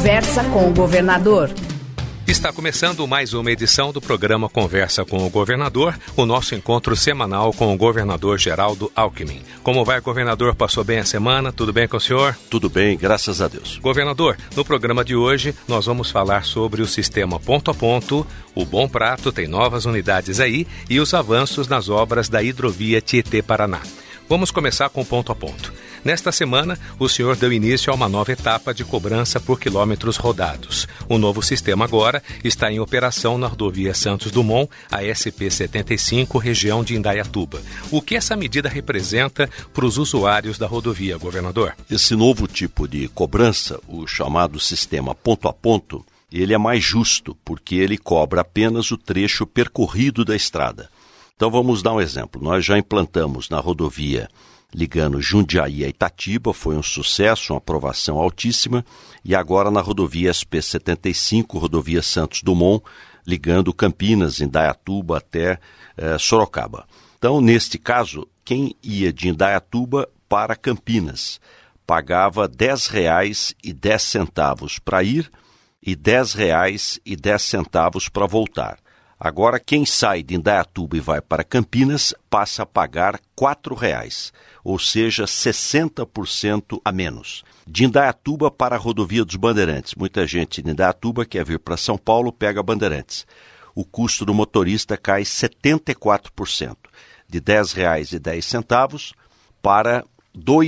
Conversa com o Governador. Está começando mais uma edição do programa Conversa com o Governador, o nosso encontro semanal com o governador Geraldo Alckmin. Como vai, governador? Passou bem a semana? Tudo bem com o senhor? Tudo bem, graças a Deus. Governador, no programa de hoje nós vamos falar sobre o sistema ponto a ponto, o Bom Prato tem novas unidades aí e os avanços nas obras da hidrovia Tietê-Paraná. Vamos começar com o ponto a ponto. Nesta semana, o senhor deu início a uma nova etapa de cobrança por quilômetros rodados. O novo sistema agora está em operação na rodovia Santos Dumont, a SP-75, região de Indaiatuba. O que essa medida representa para os usuários da rodovia, governador? Esse novo tipo de cobrança, o chamado sistema ponto a ponto, ele é mais justo, porque ele cobra apenas o trecho percorrido da estrada. Então vamos dar um exemplo. Nós já implantamos na rodovia ligando Jundiaí a Itatiba, foi um sucesso, uma aprovação altíssima, e agora na rodovia SP-75, rodovia Santos Dumont, ligando Campinas, Indaiatuba até Sorocaba. Então, neste caso, quem ia de Indaiatuba para Campinas pagava R$ 10,10 para ir e R$ 10,10 para voltar. Agora, quem sai de Indaiatuba e vai para Campinas passa a pagar R$ 4,00, ou seja, 60% a menos. De Indaiatuba para a rodovia dos Bandeirantes. Muita gente de Indaiatuba quer vir para São Paulo, pega Bandeirantes. O custo do motorista cai 74%, de R$ 10,10 para R$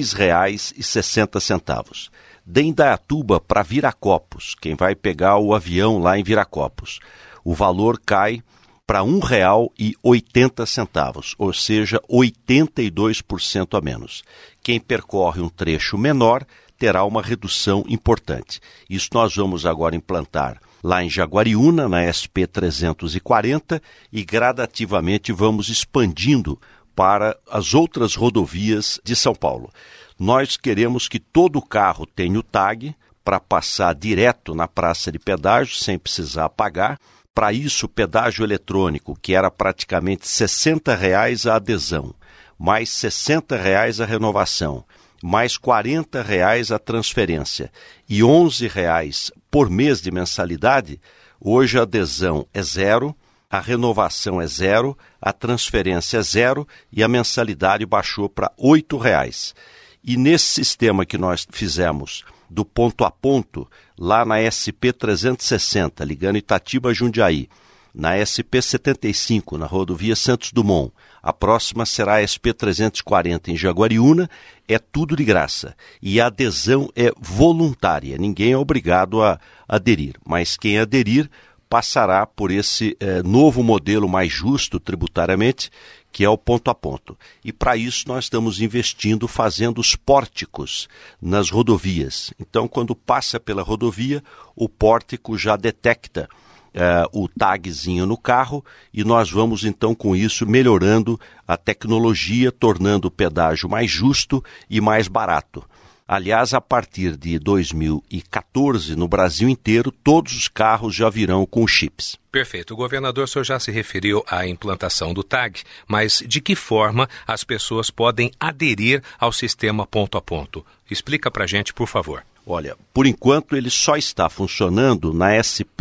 2,60. De Indaiatuba para Viracopos, quem vai pegar o avião lá em Viracopos, o valor cai para R$ 1,80, ou seja, 82% a menos. Quem percorre um trecho menor terá uma redução importante. Isso nós vamos agora implantar lá em Jaguariúna, na SP-340, e gradativamente vamos expandindo para as outras rodovias de São Paulo. Nós queremos que todo carro tenha o tag para passar direto na praça de pedágio, sem precisar pagar. Para isso, o pedágio eletrônico, que era praticamente R$ 60,00 a adesão, mais R$ 60,00 a renovação, mais R$ 40,00 a transferência e R$ 11,00 por mês de mensalidade, hoje a adesão é zero, a renovação é zero, a transferência é zero e a mensalidade baixou para R$ 8,00. E nesse sistema que nós fizemos do ponto a ponto, lá na SP-360, ligando Itatiba a Jundiaí, na SP-75, na rodovia Santos Dumont, a próxima será a SP-340 em Jaguariúna, é tudo de graça. E a adesão é voluntária, ninguém é obrigado a aderir, mas quem aderir passará por esse novo modelo mais justo tributariamente, que é o ponto a ponto. E para isso nós estamos investindo, fazendo os pórticos nas rodovias. Então, quando passa pela rodovia, o pórtico já detecta o tagzinho no carro e nós vamos então com isso melhorando a tecnologia, tornando o pedágio mais justo e mais barato. Aliás, a partir de 2014, no Brasil inteiro, todos os carros já virão com chips. Perfeito. O governador, o senhor já se referiu à implantação do TAG, mas de que forma as pessoas podem aderir ao sistema ponto a ponto? Explica para a gente, por favor. Olha, por enquanto ele só está funcionando na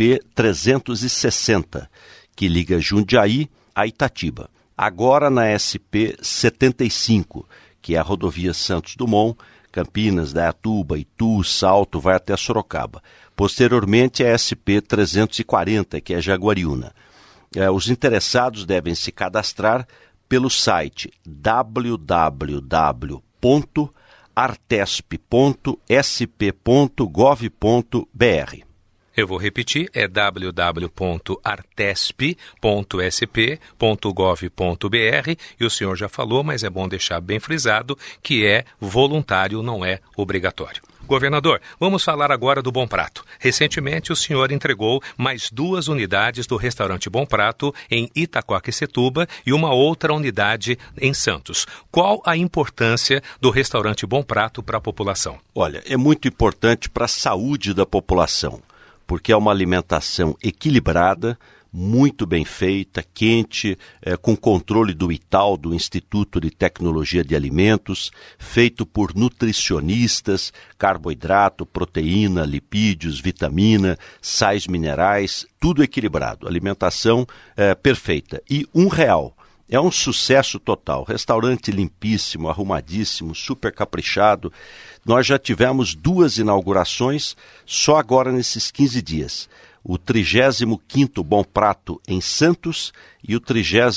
SP-360, que liga Jundiaí a Itatiba. Agora na SP-75, que é a rodovia Santos Dumont, Campinas, Indaiatuba, Itu, Salto, vai até Sorocaba. Posteriormente, a SP-340, que é Jaguariúna. Os interessados devem se cadastrar pelo site www.artesp.sp.gov.br. Eu vou repetir, é www.artesp.sp.gov.br e o senhor já falou, mas é bom deixar bem frisado que é voluntário, não é obrigatório. Governador, vamos falar agora do Bom Prato. Recentemente, o senhor entregou mais 2 unidades do restaurante Bom Prato em Itaquaquecetuba e uma outra unidade em Santos. Qual a importância do restaurante Bom Prato para a população? Olha, é muito importante para a saúde da população, porque é uma alimentação equilibrada, muito bem feita, quente, com controle do ITAL, do Instituto de Tecnologia de Alimentos, feito por nutricionistas, carboidrato, proteína, lipídios, vitamina, sais minerais, tudo equilibrado, alimentação perfeita. E R$1. É um sucesso total, restaurante limpíssimo, arrumadíssimo, super caprichado. Nós já tivemos 2 inaugurações só agora nesses 15 dias. O 35º Bom Prato em Santos e o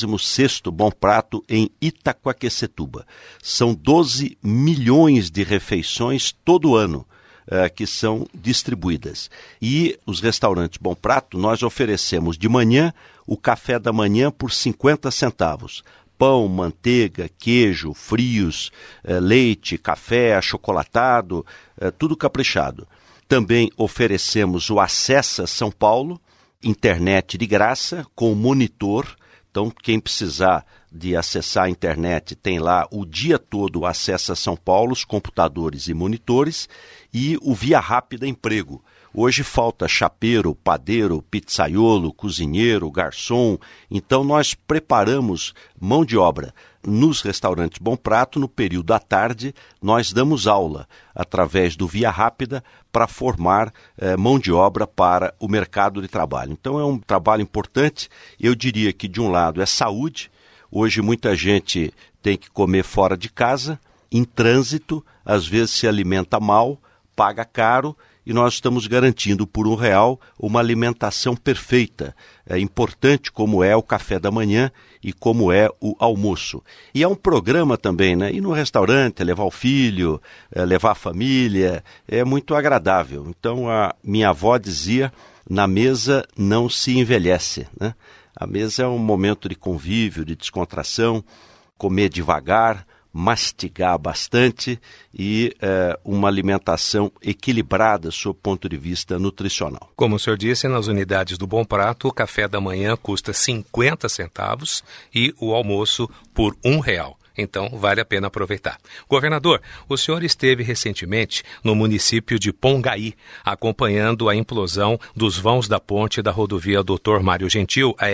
36º Bom Prato em Itaquaquecetuba. São 12 milhões de refeições todo ano que são distribuídas. E os restaurantes Bom Prato, nós oferecemos de manhã o café da manhã por 50 centavos. Pão, manteiga, queijo, frios, leite, café, achocolatado, tudo caprichado. Também oferecemos o Acessa São Paulo, internet de graça, com monitor. Então, quem precisar de acessar a internet tem lá o dia todo o Acessa São Paulo, os computadores e monitores, e o Via Rápida Emprego. Hoje falta chapeiro, padeiro, pizzaiolo, cozinheiro, garçom. Então nós preparamos mão de obra. Nos restaurantes Bom Prato, no período da tarde, nós damos aula através do Via Rápida para formar mão de obra para o mercado de trabalho. Então é um trabalho importante. Eu diria que de um lado é saúde. Hoje muita gente tem que comer fora de casa, em trânsito, às vezes se alimenta mal, paga caro, e nós estamos garantindo por R$1 uma alimentação perfeita. É importante como é o café da manhã e como é o almoço. E é um programa também, né? Ir no restaurante, levar o filho, levar a família, é muito agradável. Então a minha avó dizia, na mesa não se envelhece, né? A mesa é um momento de convívio, de descontração, comer devagar, mastigar bastante e uma alimentação equilibrada sob o ponto de vista nutricional. Como o senhor disse, nas unidades do Bom Prato, o café da manhã custa 50 centavos e o almoço por R$1. Então, vale a pena aproveitar. Governador, o senhor esteve recentemente no município de Pongaí, acompanhando a implosão dos vãos da ponte da rodovia Dr. Mário Gentil, a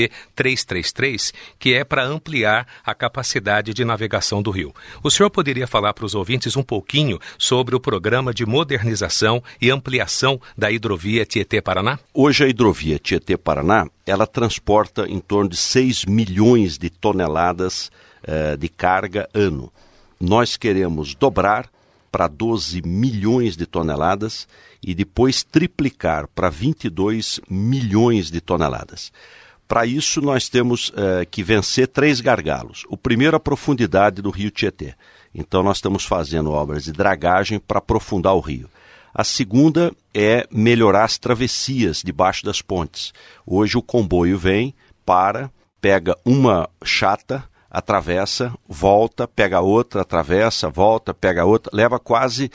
SP-333, que é para ampliar a capacidade de navegação do rio. O senhor poderia falar para os ouvintes um pouquinho sobre o programa de modernização e ampliação da hidrovia Tietê-Paraná? Hoje a hidrovia Tietê-Paraná, ela transporta em torno de 6 milhões de toneladas de carga ano. Nós queremos dobrar para 12 milhões de toneladas e depois triplicar para 22 milhões de toneladas. Para isso, nós temos que vencer 3 gargalos. O primeiro, a profundidade do rio Tietê. Então, nós estamos fazendo obras de dragagem para aprofundar o rio. A segunda é melhorar as travessias debaixo das pontes. Hoje, o comboio vem, pega uma chata, atravessa, volta, pega outra, atravessa, volta, pega outra, leva quase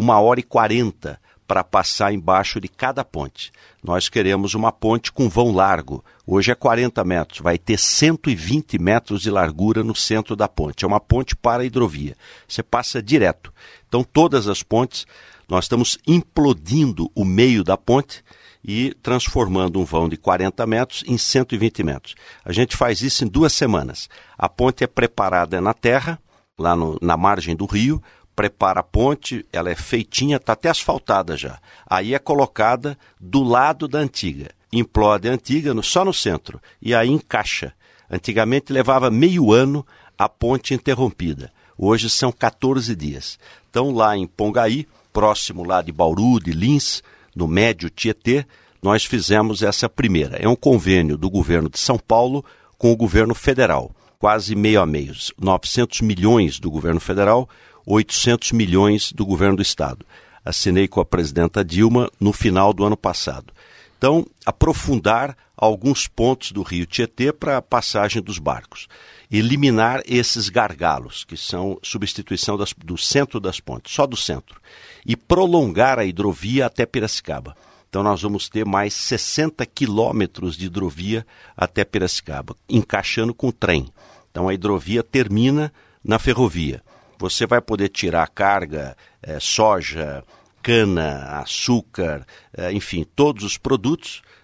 1h40 para passar embaixo de cada ponte. Nós queremos uma ponte com vão largo. Hoje é 40 metros, vai ter 120 metros de largura no centro da ponte. É uma ponte para a hidrovia. Você passa direto. Então, todas as pontes, nós estamos implodindo o meio da ponte e transformando um vão de 40 metros em 120 metros. A gente faz isso em 2 semanas. A ponte é preparada na terra, lá na margem do rio, prepara a ponte, ela é feitinha, está até asfaltada já. Aí é colocada do lado da antiga. Implode a antiga só no centro e aí encaixa. Antigamente levava meio ano a ponte interrompida. Hoje são 14 dias. Então lá em Pongaí, próximo lá de Bauru, de Lins, no Médio Tietê, nós fizemos essa primeira. É um convênio do governo de São Paulo com o governo federal, quase meio a meio. 900 milhões do governo federal, 800 milhões do governo do estado. Assinei com a presidenta Dilma no final do ano passado. Então, aprofundar alguns pontos do rio Tietê para a passagem dos barcos. Eliminar esses gargalos, que são substituição do centro das pontes, só do centro. E prolongar a hidrovia até Piracicaba. Então nós vamos ter mais 60 quilômetros de hidrovia até Piracicaba, encaixando com o trem. Então a hidrovia termina na ferrovia. Você vai poder tirar carga, soja, cana, açúcar, enfim, todos os produtos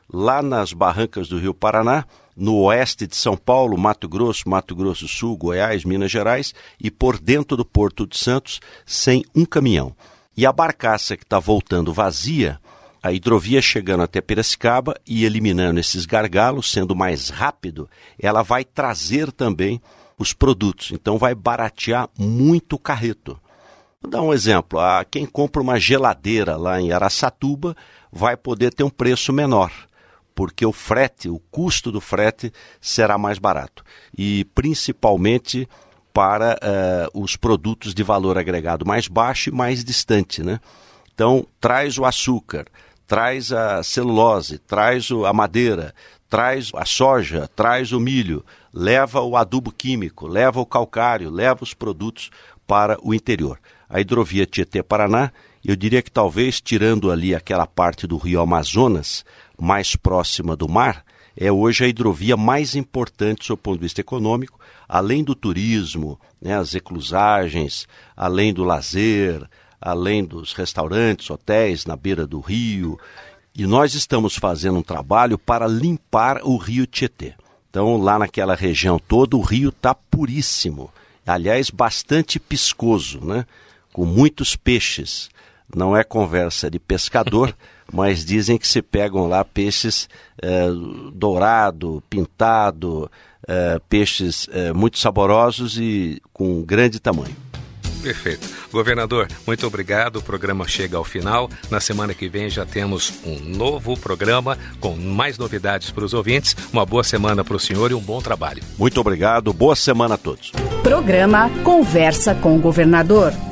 lá nas barrancas do Rio Paraná, no oeste de São Paulo, Mato Grosso do Sul, Goiás, Minas Gerais, e por dentro do Porto de Santos, sem um caminhão. E a barcaça que está voltando vazia, a hidrovia chegando até Piracicaba e eliminando esses gargalos, sendo mais rápido, ela vai trazer também os produtos. Então vai baratear muito o carreto. Vou dar um exemplo. Quem compra uma geladeira lá em Araçatuba vai poder ter um preço menor, porque o frete, o custo do frete será mais barato. E principalmente para os produtos de valor agregado mais baixo e mais distante, né? Então, traz o açúcar, traz a celulose, traz a madeira, traz a soja, traz o milho, leva o adubo químico, leva o calcário, leva os produtos para o interior. A hidrovia Tietê-Paraná, eu diria que talvez, tirando ali aquela parte do rio Amazonas, mais próxima do mar, é hoje a hidrovia mais importante do ponto de vista econômico, além do turismo, né, as eclusagens, além do lazer, além dos restaurantes, hotéis na beira do rio. E nós estamos fazendo um trabalho para limpar o rio Tietê. Então, lá naquela região toda, o rio está puríssimo. Aliás, bastante piscoso, né? Com muitos peixes. Não é conversa de pescador, mas dizem que se pegam lá peixes dourado, pintado, peixes muito saborosos e com grande tamanho. Perfeito. Governador, muito obrigado. O programa chega ao final. Na semana que vem já temos um novo programa com mais novidades para os ouvintes. Uma boa semana para o senhor e um bom trabalho. Muito obrigado. Boa semana a todos. Programa Conversa com o Governador.